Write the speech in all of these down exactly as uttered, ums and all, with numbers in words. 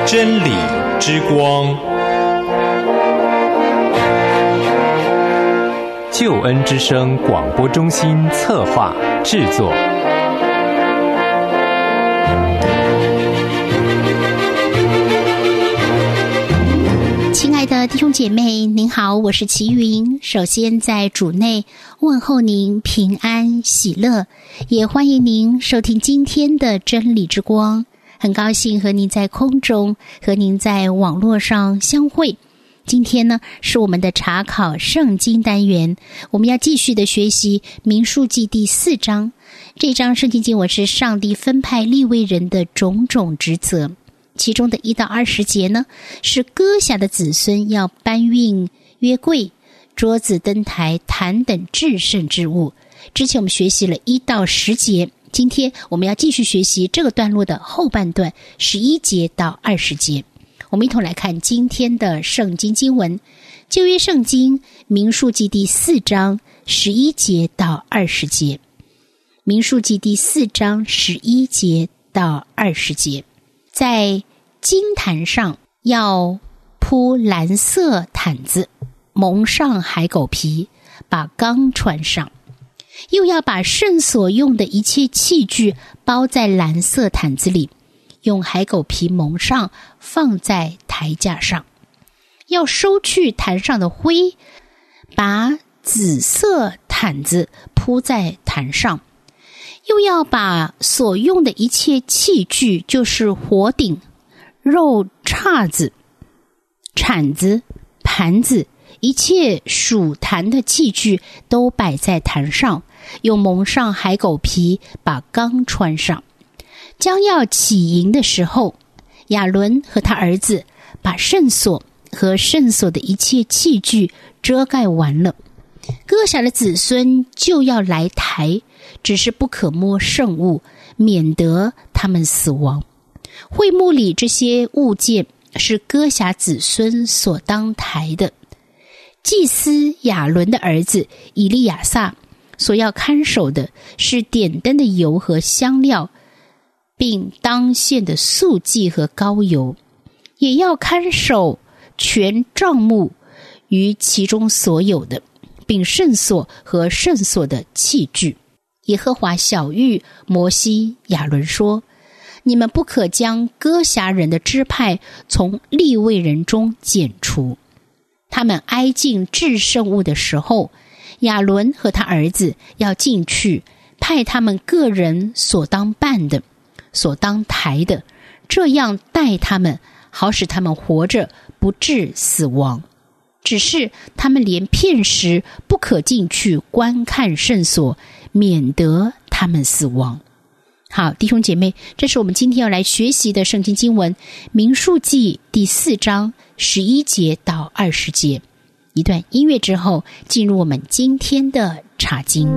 真理之光，救恩之声广播中心策划制作。 亲爱的弟兄姐妹，您好，我是齐云。首先在主内问候您平安喜乐，也欢迎您收听今天的真理之光。很高兴和您在空中，和您在网络上相会。今天呢，是我们的查考圣经单元，我们要继续的学习民数记第四章。这章圣经经文是上帝分派利未人的种种职责，其中的一到二十节呢，是歌辖的子孙要搬运约柜、桌子、灯台、坛等至圣之物。之前我们学习了一到十节，今天我们要继续学习这个段落的后半段，十一节到二十节。我们一同来看今天的圣经经文，旧约圣经民数记第四章十一节到二十节。民数记第四章十一节到二十节。在金坛上要铺蓝色毯子，蒙上海狗皮，把缸穿上，又要把圣所用的一切器具包在蓝色毯子里，用海狗皮蒙上，放在台架上。要收去坛上的灰，把紫色毯子铺在坛上，又要把所用的一切器具，就是火鼎、肉叉子、铲子、盘子，一切属坛的器具都摆在坛上，又蒙上海狗皮，把缸穿上。将要起营的时候，亚伦和他儿子把圣所和圣所的一切器具遮盖完了，歌辖的子孙就要来抬，只是不可摸圣物，免得他们死亡。会幕里这些物件是歌辖子孙所当抬的。祭司亚伦的儿子以利亚撒所要看守的是点灯的油和香料，并当献的素祭和膏油，也要看守全帐幕与其中所有的，并圣所和圣所的器具。耶和华晓谕摩西、亚伦说：你们不可将歌辖人的支派从利未人中剪除。他们挨近至圣物的时候，亚伦和他儿子要进去，派他们个人所当办的、所当抬的，这样待他们，好使他们活着，不致死亡。只是他们连片时不可进去观看圣所，免得他们死亡。好，弟兄姐妹，这是我们今天要来学习的圣经经文，民数记第四章十一节到二十节。一段音乐之后，进入我们今天的查经。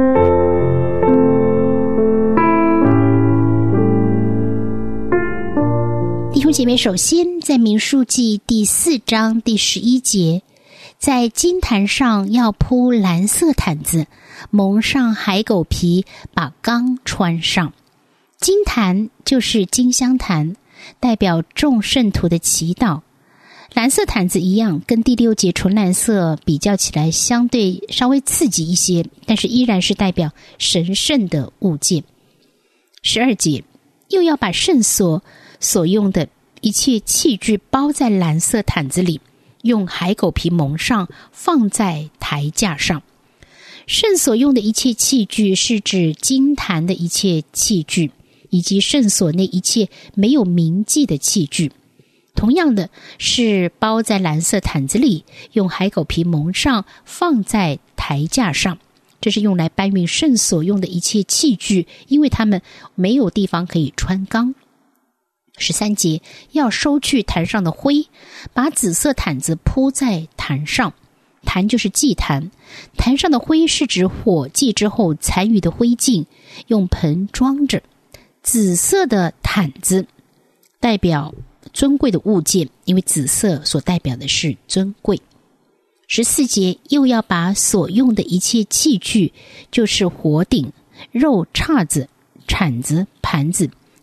弟兄姐妹，首先在民数记第四章第十一节，在金坛上要铺蓝色毯子，蒙上海狗皮，把缸穿上。金坛就是金香坛，代表众圣徒的祈祷。蓝色毯子一样，跟第六节纯蓝色比较起来相对稍微刺激一些，但是依然是代表神圣的物件。十二节，又要把圣所所用的一切器具包在蓝色毯子里，用海狗皮蒙上，放在台架上。圣所用的一切器具是指金坛的一切器具，以及圣所内一切没有铭记的器具。同样的是包在蓝色毯子里，用海狗皮蒙上，放在台架上。这是用来搬运圣所用的一切器具，因为他们没有地方可以穿缸。十三节，要收去坛上的灰，把紫色毯子铺在坛上。坛就是祭坛，坛上的灰是指火祭之后残余的灰烬，用盆装着。紫色的毯子代表尊贵的物件，因为紫色所代表的是尊贵。十四节，又要把所用的一切器具，就是火鼎、肉叉子、铲子、盘子，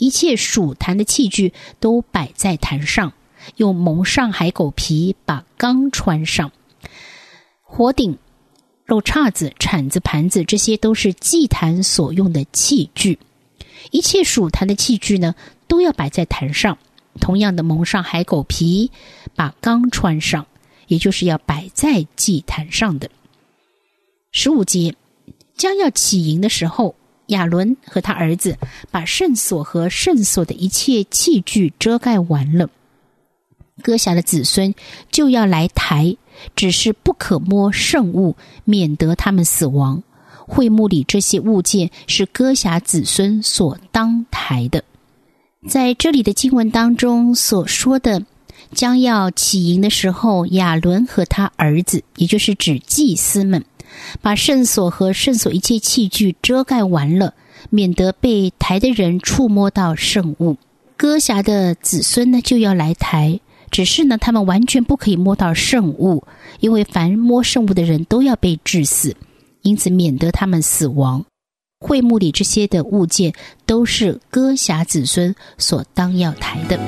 一切属坛的器具都摆在坛上，用蒙上海狗皮把缸穿上。火鼎、肉叉子、铲子、盘子，这些都是祭坛所用的器具。一切属坛的器具呢，都要摆在坛上，同样的蒙上海狗皮，把缸穿上，也就是要摆在祭坛上的。十五节，将要起营的时候，亚伦和他儿子把圣所和圣所的一切器具遮盖完了。歌辖的子孙就要来抬，只是不可摸圣物，免得他们死亡。会幕里这些物件是歌辖子孙所当抬的。在这里的经文当中所说的将要起营的时候，亚伦和他儿子，也就是指祭司们，把圣所和圣所一切器具遮盖完了，免得被抬的人触摸到圣物。歌辖的子孙呢，就要来抬，只是呢，他们完全不可以摸到圣物，因为凡摸圣物的人都要被治死，因此免得他们死亡。会幕里这些的物件都是歌辖子孙所当要抬的。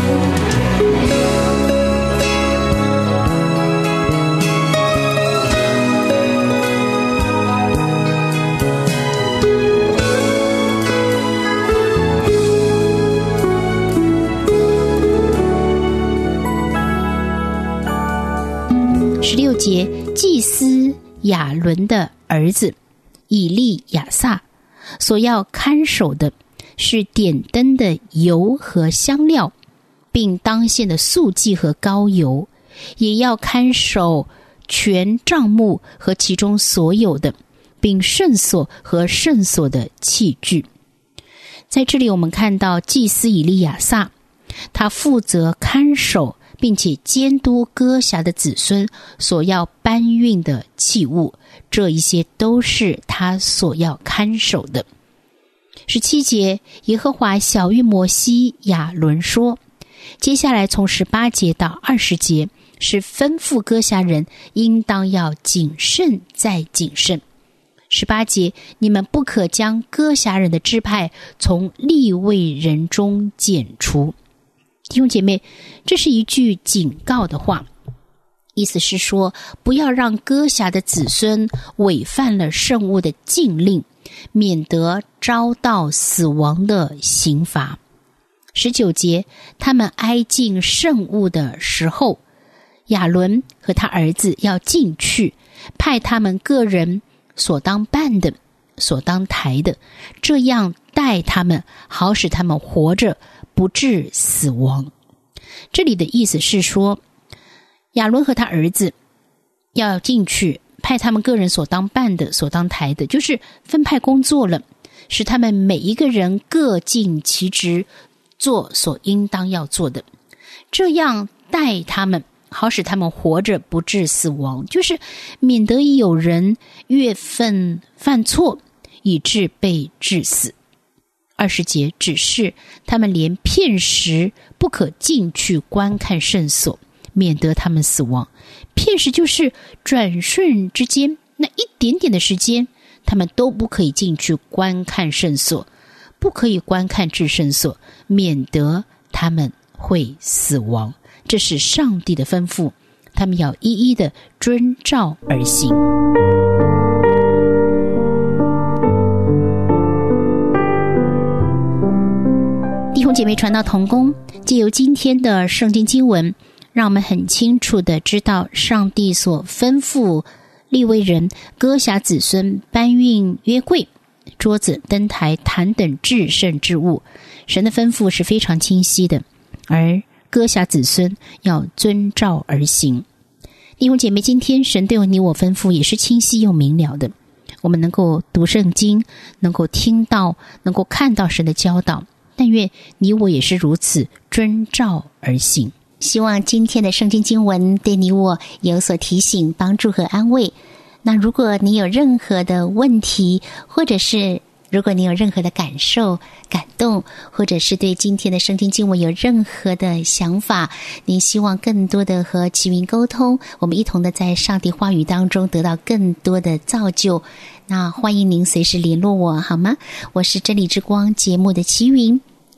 十六节，祭司亚伦的儿子以利亚撒所要看守的是点灯的油和香料，并当献的素祭和膏油，也要看守全帐幕和其中所有的，并圣所和圣所的器具。在这里我们看到祭司以利亚撒，他负责看守并且监督歌辖的子孙所要搬运的器物，这一些都是他所要看守的。十七节，耶和华晓谕摩西亚伦说，接下来从十八节到二十节是吩咐歌辖人应当要谨慎再谨慎。十八节，你们不可将歌辖人的支派从利未人中剪除。弟兄姐妹，这是一句警告的话，意思是说，不要让歌辖的子孙违犯了圣物的禁令，免得遭到死亡的刑罚。十九节，他们挨近圣物的时候，亚伦和他儿子要进去，派他们个人所当办的、所当抬的，这样待他们，好使他们活着，不致死亡。这里的意思是说，亚伦和他儿子要进去，派他们个人所当办的、所当抬的，就是分派工作了，使他们每一个人各尽其职，做所应当要做的，这样待他们，好使他们活着，不致死亡，就是免得有人越份犯错，以致被致死。二十节，只是他们连片时不可进去观看圣所，免得他们死亡。片时就是转瞬之间，那一点点的时间，他们都不可以进去观看圣所，不可以观看至圣所，免得他们会死亡。这是上帝的吩咐，他们要一一的遵照而行。弟兄姐妹，传道同工，藉由今天的圣经经文，让我们很清楚的知道上帝所吩咐利未人歌辖子孙搬运约柜、桌子、灯台、坛等至圣之物。神的吩咐是非常清晰的，而歌辖子孙要遵照而行。弟兄姐妹，今天神对你我吩咐也是清晰又明了的，我们能够读圣经，能够听到，能够看到神的教导，但愿你我也是如此遵照而行。希望今天的圣经经文对你我有所提醒、帮助和安慰。那如果你有任何的问题，或者是如果你有任何的感受、感动，或者是对今天的圣经经文有任何的想法，您希望更多的和齐云沟通，我们一同的在上帝话语当中得到更多的造就，那欢迎您随时联络我好吗？我是真理之光节目的齐云。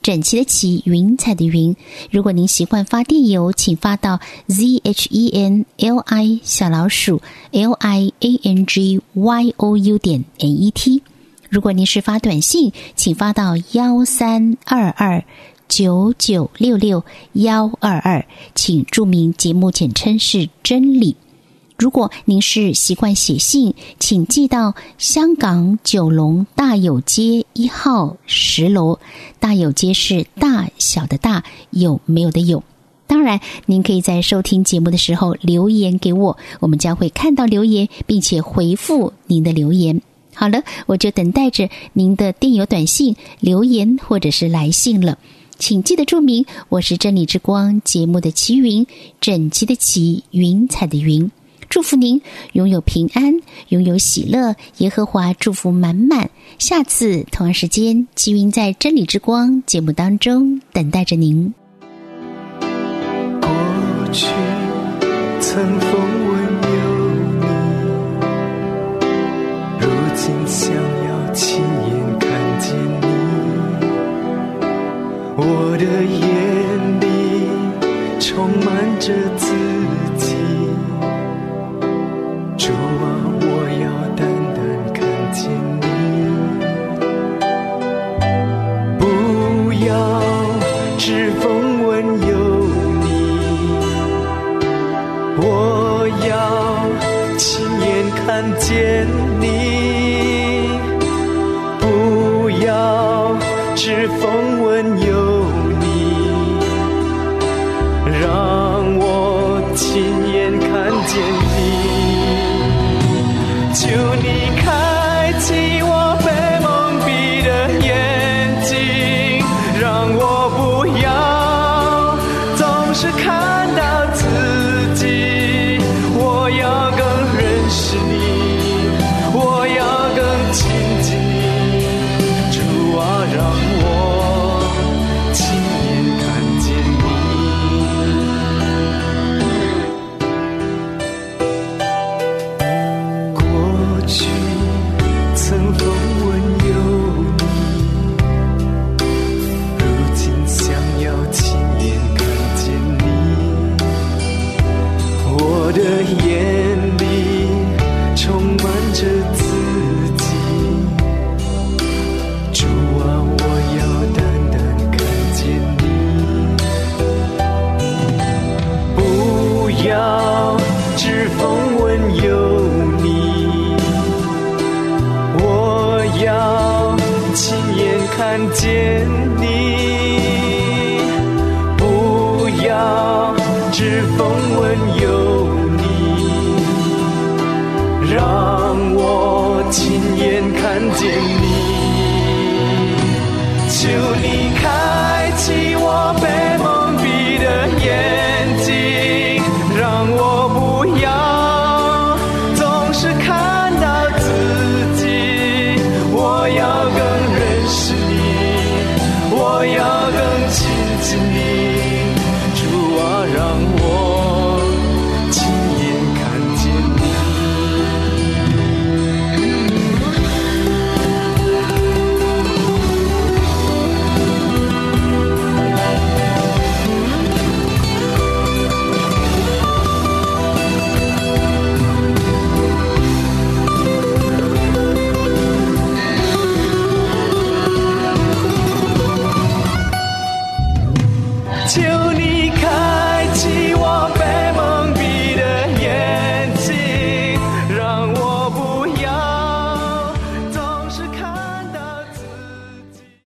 整齐的齐，云彩的云。如果您习惯发电邮，请发到 z h e n l i 小老鼠 l i a n g y o u 点 n e t。如果您是发短信，请发到幺三二二九九六六幺二二，请注明节目简称是真理。如果您是习惯写信，请寄到香港九龙大有街一号十楼。大有街是大小的大，有没有的有。当然，您可以在收听节目的时候留言给我，我们将会看到留言，并且回复您的留言。好了，我就等待着您的电邮、短信、留言或者是来信了。请记得注明，我是真理之光节目的齐云，整齐的齐，云彩的云。祝福您拥有平安，拥有喜乐，耶和华祝福满满。下次同样时间，齐云在真理之光节目当中等待着您。 过去曾风闻有你，如今想要亲眼看见你，我的眼里充满着自己，主啊，我要单单看见你，不要只风闻有你，我要亲眼看见你，不要只风闻有你，让我亲眼看见你。求你开启我被蒙蔽的眼睛，让我不要总是看到自己，我要更认识你，我要更亲近你，主啊，让我亲眼看见你。过去曾风闻有你，如今想要亲眼看见你，我的眼里充满着自己，主啊，我要单单看见你，不要只风闻有你，我要亲眼看见你，不要只风闻有你，让我亲眼看见你，求你看